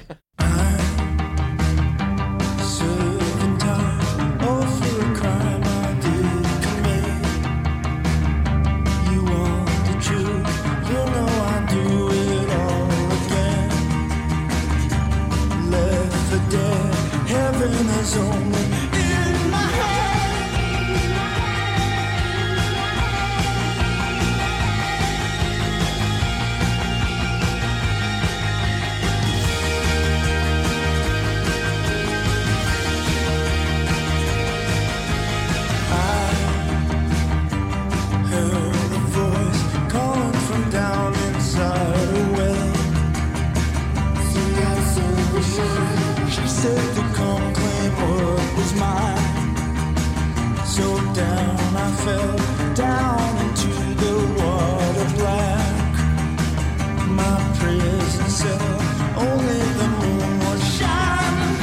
Serving time, all for a crime I did commit. You want the truth, you know I do it all again. Left for dead, heaven is only in my head. She said to come claim what was mine. So down I fell, down into the water black. My prison cell, only the moon was shining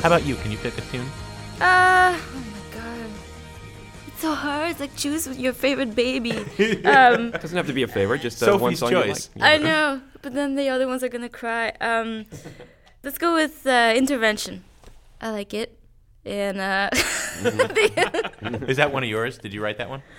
How about you? Can you pick a tune? Oh my god. It's so hard. It's like choose your favorite baby. It doesn't have to be a favorite, just one Sophie's song choice. you like. I know, but then the other ones are gonna cry. Let's go with Intervention. I like it. And Is that one of yours? Did you write that one?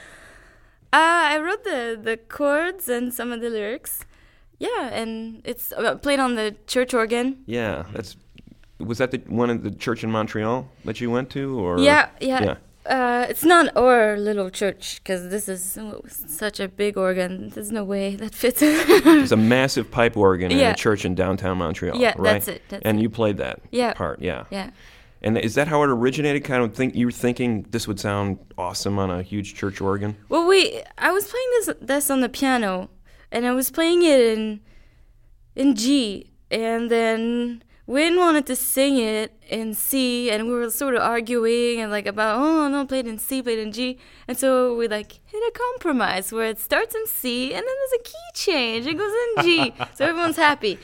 I wrote the chords and some of the lyrics. Yeah, and it's played on the church organ. Yeah, was that the one at the church in Montreal that you went to, or? Yeah. It's not our little church because this is such a big organ. There's no way that fits in. It's a massive pipe organ in Yeah. a church in downtown Montreal. Yeah, right? that's it. And you played that Yeah. part, yeah. Yeah. And is that how it originated? Kind of you were thinking this would sound awesome on a huge church organ? Well, I was playing this on the piano, and I was playing it in G, and then Wynn wanted to sing it in C, and we were sort of arguing and like about, oh no, play it in C, play it in G, and so we like hit a compromise where it starts in C, and then there's a key change, it goes in G, so everyone's happy.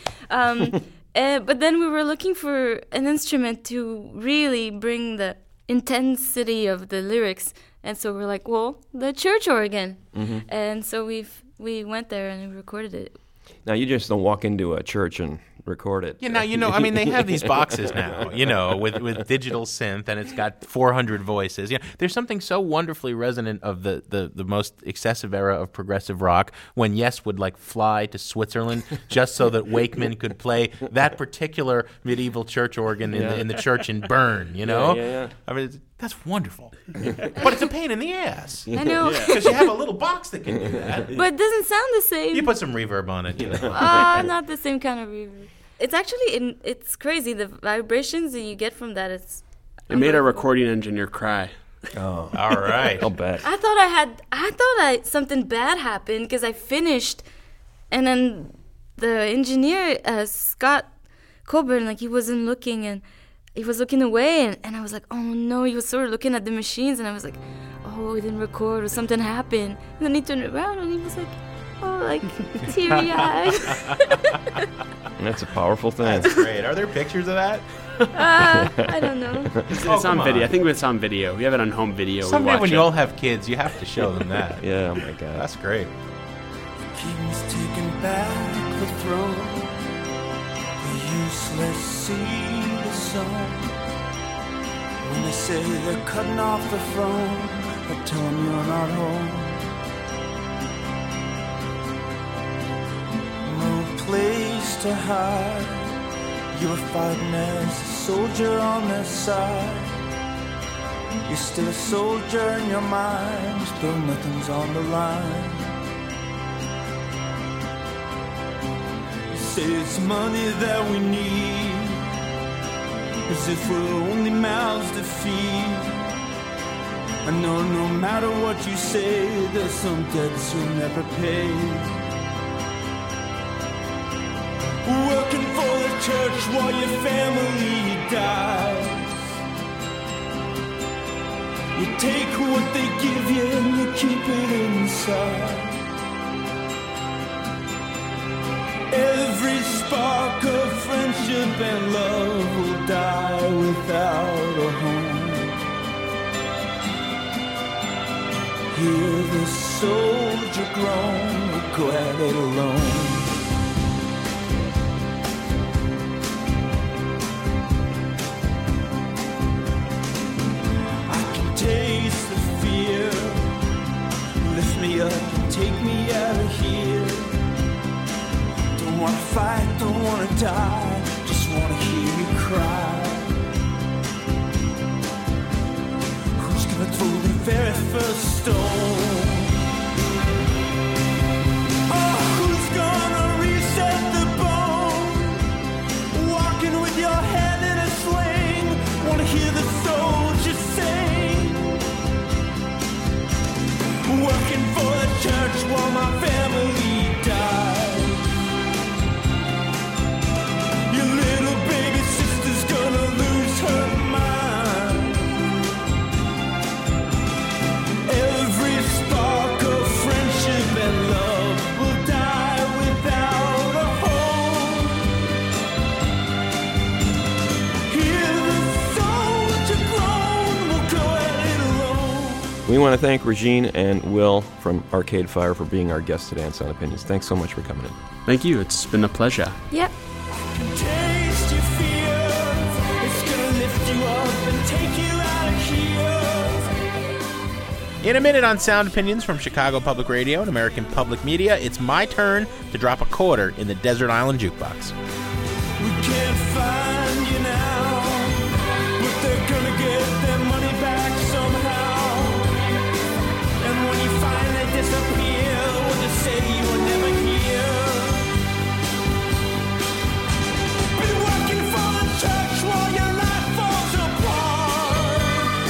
But then we were looking for an instrument to really bring the intensity of the lyrics, and so we're like, well, the church organ, and so we went there and we recorded it. Now, you just don't walk into a church and record it. Yeah, now, I mean, they have these boxes now, with digital synth, and it's got 400 voices. Yeah, there's something so wonderfully resonant of the most excessive era of progressive rock when Yes would, like, fly to Switzerland just so that Wakeman could play that particular medieval church organ in the church in Bern, Yeah. I mean, that's wonderful. But it's a pain in the ass. I know. Because you have a little box that can do that. But it doesn't sound the same. You put some reverb on it, Not the same kind of reverb. It's actually, it's crazy. The vibrations that you get from that, it's... It made our recording engineer cry. Oh, all right. I'll bet. I thought something bad happened because I finished, and then the engineer, Scott Coburn, like he wasn't looking, and he was looking away, and I was like, oh no, he was sort of looking at the machines, and I was like, oh, we didn't record, or something happened. And then he turned around, and he was like, oh, like teary-eyed. That's a powerful thing. That's great. Are there pictures of that? I don't know. It's on video. I think it's on video. We have it on home video. Someday when it. you all have kids, you have to show them that. Yeah, oh my God. That's great. King's taking back the throne. The useless see the sun. When they say they're cutting off the throne, I tell them you're not home. No place to hide. You're fighting as a soldier on their side. You're still a soldier in your mind, though nothing's on the line. You say it's money that we need, as if we're only mouths to feed. I know no matter what you say, there's some debts you'll never pay. Working for the church while your family dies. You take what they give you and you keep it inside. Every spark of friendship and love will die without a home. Hear the soldier groan, go at it alone. Taste the fear, lift me up and take me out of here. Don't wanna fight, don't wanna die, just wanna hear you cry. Who's gonna throw the very first stone? Oh, who's gonna reset the bone? Walking with your head in a sling, wanna hear the soldiers sing. Working for the church while my family dies. Your little baby sister's gonna lose her mind. Every spark of friendship and love will die without a home. Hear the we want to thank Regine and Will from Arcade Fire for being our guests today on Sound Opinions. Thanks so much for coming in. Thank you. It's been a pleasure. Yep. Taste your fears. It's gonna lift you up and take you out of here. In a minute on Sound Opinions from Chicago Public Radio and American Public Media, it's my turn to drop a quarter in the Desert Island Jukebox. We can't find you now, but they're gonna get their money back somehow. And when you finally disappear, we'll just say you were never here. Been working for the church while your life falls apart.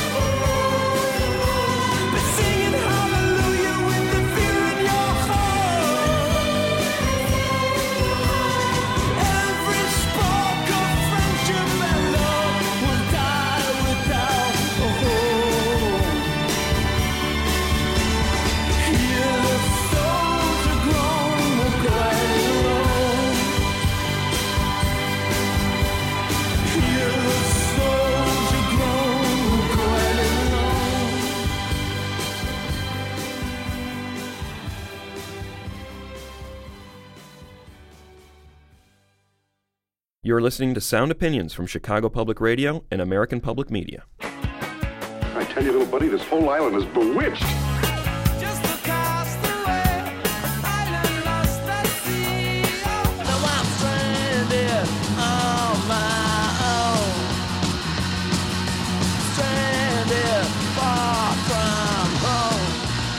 Been singing hallelujah with the fear in your heart. Every spark of friendship and love will die without a hope. Here the souls are grown quite alone. Here the souls are grown quite alone. You're listening to Sound Opinions from Chicago Public Radio and American Public Media. I tell you, little buddy, this whole island is bewitched. Just across the way, island lost at sea. Now I'm stranded on my own. Stranded far from home.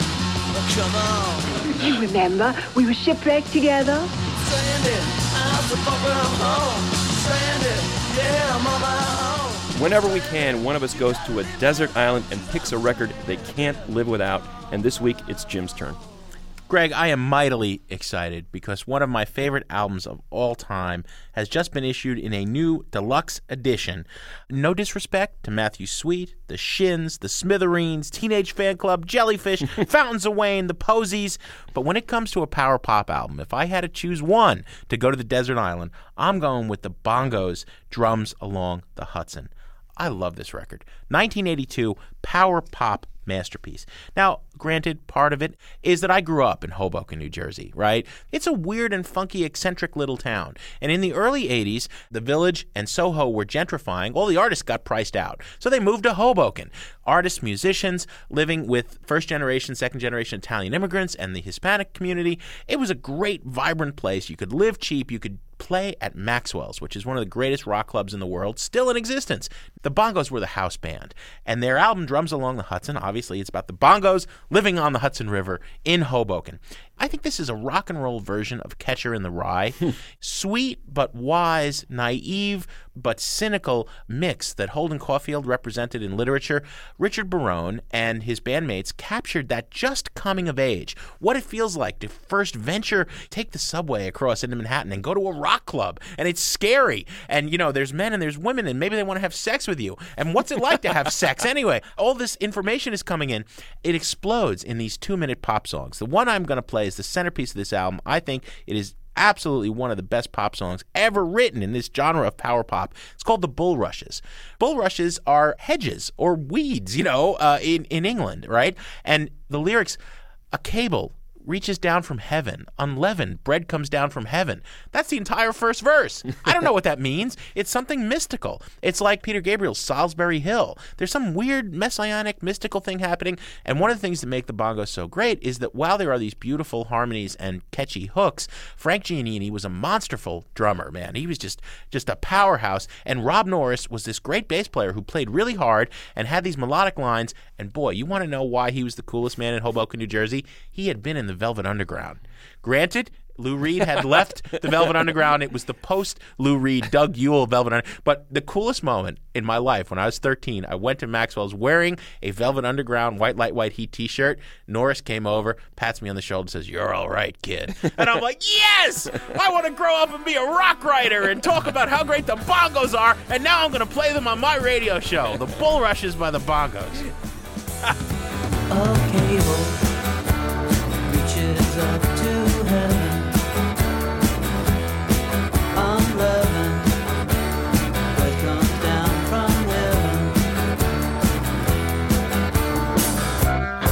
Come on. You remember, we were shipwrecked together. Stranded, I'm so far from home. Stranded, yeah, I'm on my own. Whenever we can, one of us goes to a desert island and picks a record they can't live without. And this week, it's Jim's turn. Greg, I am mightily excited because one of my favorite albums of all time has just been issued in a new deluxe edition. No disrespect to Matthew Sweet, the Shins, the Smithereens, Teenage Fan Club, Jellyfish, Fountains of Wayne, the Posies, but when it comes to a power pop album, if I had to choose one to go to the desert island, I'm going with the Bongos' Drums Along the Hudson. I love this record. 1982 power pop masterpiece. Now, granted, part of it is that I grew up in Hoboken, New Jersey, right? It's a weird and funky, eccentric little town. And in the early 80s, the Village and Soho were gentrifying. All the artists got priced out. So they moved to Hoboken. Artists, musicians, living with first-generation, second-generation Italian immigrants and the Hispanic community. It was a great, vibrant place. You could live cheap. You could play at Maxwell's, which is one of the greatest rock clubs in the world, still in existence. The Bongos were the house band, and their album Drums Along the Hudson, obviously it's about the Bongos living on the Hudson River in Hoboken. I think this is a rock and roll version of Catcher in the Rye. Sweet but wise, naive but cynical mix that Holden Caulfield represented in literature. Richard Barone and his bandmates captured that just coming of age, what it feels like to first take the subway across into Manhattan and go to a rock club, and it's scary, and there's men and there's women, and maybe they want to have sex with you, and what's it like to have sex anyway? All this information is coming in. It explodes in these 2-minute pop songs. The one I'm going to play is the centerpiece of this album. I think it is absolutely one of the best pop songs ever written in this genre of power pop. It's called The Bulrushes. Bulrushes are hedges or weeds, in England, right? And the lyrics, a cable reaches down from heaven. Unleavened bread comes down from heaven. That's the entire first verse. I don't know what that means. It's something mystical. It's like Peter Gabriel's Salisbury Hill. There's some weird messianic mystical thing happening. And one of the things that make the Bongos so great is that while there are these beautiful harmonies and catchy hooks, Frank Giannini was a monsterful drummer, man. He was just a powerhouse. And Rob Norris was this great bass player who played really hard and had these melodic lines. And boy, you want to know why he was the coolest man in Hoboken, New Jersey? He had been in the Velvet Underground. Granted, Lou Reed had left the Velvet Underground. It was the post-Lou Reed, Doug Yule Velvet Underground. But the coolest moment in my life, when I was 13, I went to Maxwell's wearing a Velvet Underground White Light, White Heat t-shirt. Norris came over, pats me on the shoulder, and says, "You're all right, kid." And I'm like, yes! I want to grow up and be a rock writer and talk about how great the Bongos are, and now I'm going to play them on my radio show, The Bulrushes by the Bongos. A cable reaches up to heaven. Unleavened bread comes down from heaven.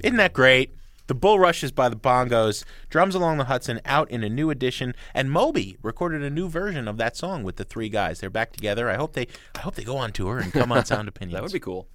Isn't that great? The Bulrushes by the Bongos, Drums Along the Hudson out in a new edition, and Moby recorded a new version of that song with the three guys. They're back together. I hope they go on tour and come on Sound Opinions. That would be cool.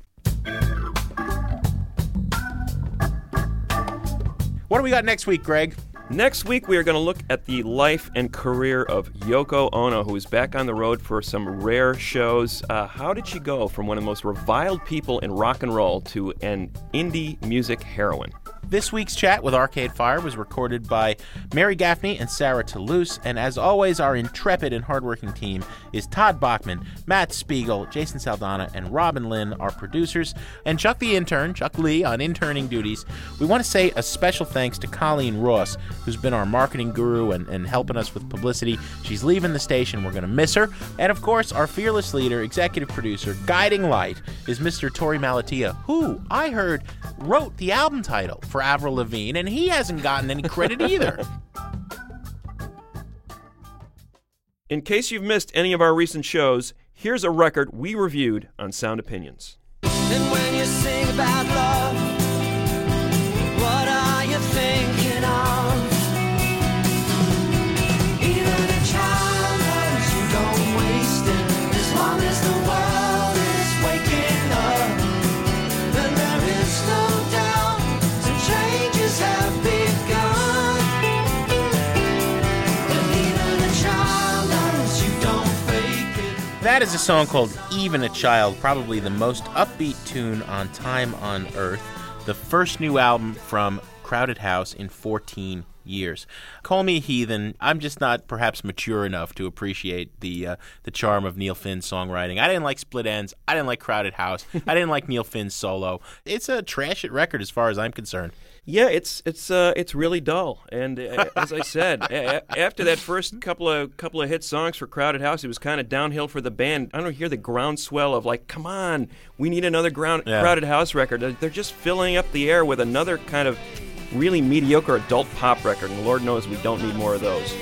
What do we got next week, Greg? Next week, we are going to look at the life and career of Yoko Ono, who is back on the road for some rare shows. How did she go from one of the most reviled people in rock and roll to an indie music heroine? This week's chat with Arcade Fire was recorded by Mary Gaffney and Sarah Toulouse, and as always, our intrepid and hardworking team is Todd Bachman, Matt Spiegel, Jason Saldana, and Robin Lynn, our producers, and Chuck the intern, Chuck Lee, on interning duties. We want to say a special thanks to Colleen Ross, who's been our marketing guru and helping us with publicity. She's leaving the station. We're going to miss her. And, of course, our fearless leader, executive producer, guiding light, is Mr. Tori Malatia, who, I heard, wrote the album title for Avril Lavigne, and he hasn't gotten any credit either. In case you've missed any of our recent shows, here's a record we reviewed on Sound Opinions. And when you sing about love, what are you thinking of? Even a child knows you don't waste it as long as the world is waking up. And there is no doubt some changes have begun. And even a child knows you don't fake it. That is a song called Even a Child, probably the most upbeat tune on Time on Earth, the first new album from Crowded House in 14 years. Call me a heathen. I'm just not perhaps mature enough to appreciate the charm of Neil Finn's songwriting. I didn't like Split Enz. I didn't like Crowded House. I didn't like Neil Finn's solo. It's a trash it record as far as I'm concerned. Yeah, it's really dull. And as I said, after that first couple of hit songs for Crowded House, it was kind of downhill for the band. I don't hear the groundswell of like, come on, we need another Crowded House record. They're just filling up the air with another kind of really mediocre adult pop record, and Lord knows we don't need more of those.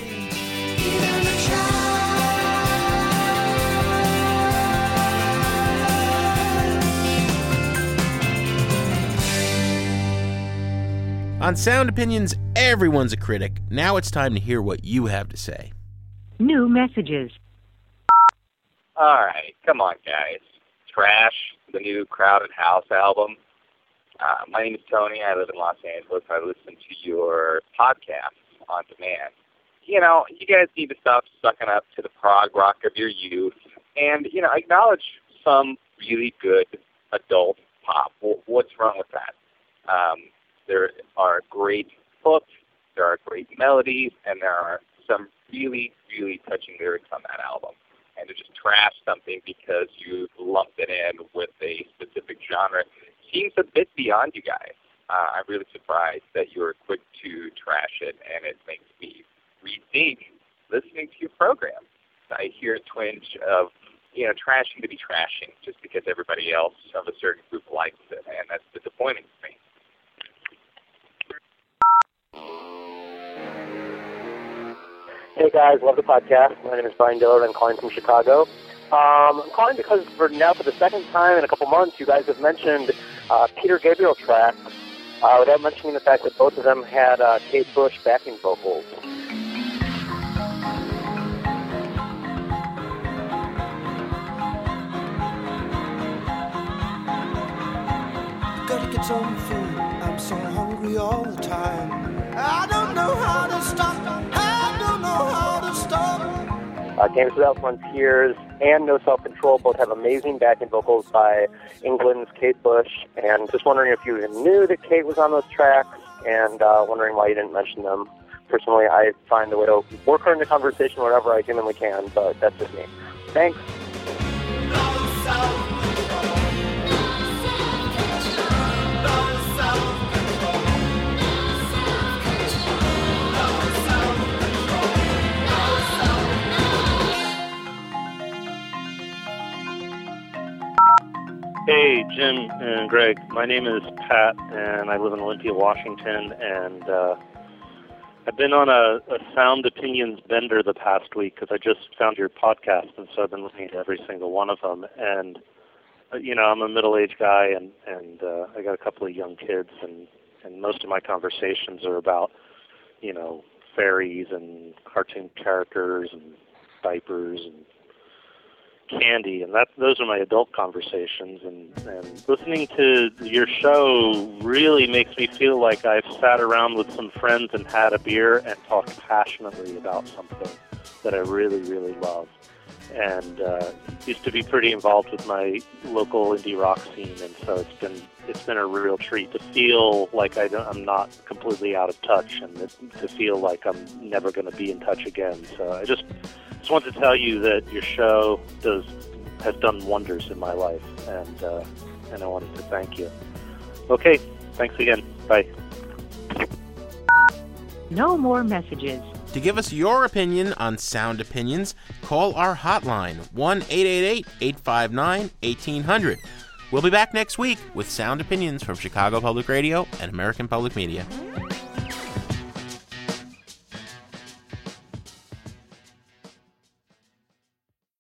On Sound Opinions, everyone's a critic. Now it's time to hear what you have to say. New messages. All right, come on, guys. Trash, the new Crowded House album. My name is Tony. I live in Los Angeles. I listen to your podcast on demand. You know, you guys need to stop sucking up to the prog rock of your youth and, you know, acknowledge some really good adult pop. What's wrong with that? There are great hooks, there are great melodies, and there are some really, really touching lyrics on that album. And to just trash something because you lumped it in with a specific genre seems a bit beyond you guys. I'm really surprised that you were quick to trash it, and it makes me rethink listening to your program. I hear a twinge of, you know, trashing to be trashing just because everybody else of a certain group likes it, and that's disappointing to me. Hey guys, love the podcast. My name is Brian Dillard. I'm calling from Chicago. I'm calling because for the second time in a couple months, you guys have mentioned Peter Gabriel tracks without mentioning the fact that both of them had Kate Bush backing vocals. Gotta get some food. I'm so hungry all the time. I don't know how to stop. I don't know how to stop. Games Without Frontiers and No Self-Control both have amazing backing vocals by England's Kate Bush. And just wondering if you even knew that Kate was on those tracks, and wondering why you didn't mention them. Personally, I find the way to work her into conversation wherever I humanly can, but that's just me. Thanks. Hey, Jim and Greg. My name is Pat, and I live in Olympia, Washington, and I've been on a Sound Opinions bender the past week because I just found your podcast, and so I've been listening to every single one of them. And, you know, I'm a middle-aged guy, and I got a couple of young kids, and and most of my conversations are about, you know, fairies and cartoon characters and diapers and candy, and those are my adult conversations, and listening to your show really makes me feel like I've sat around with some friends and had a beer and talked passionately about something that I really, really love. And used to be pretty involved with my local indie rock scene, and so it's been a real treat to feel like I'm not completely out of touch, and to feel like I'm never going to be in touch again. So I just wanted to tell you that your show has done wonders in my life, and I wanted to thank you. Okay, thanks again. Bye. No more messages. To give us your opinion on Sound Opinions, call our hotline, 1-888-859-1800. We'll be back next week with Sound Opinions from Chicago Public Radio and American Public Media.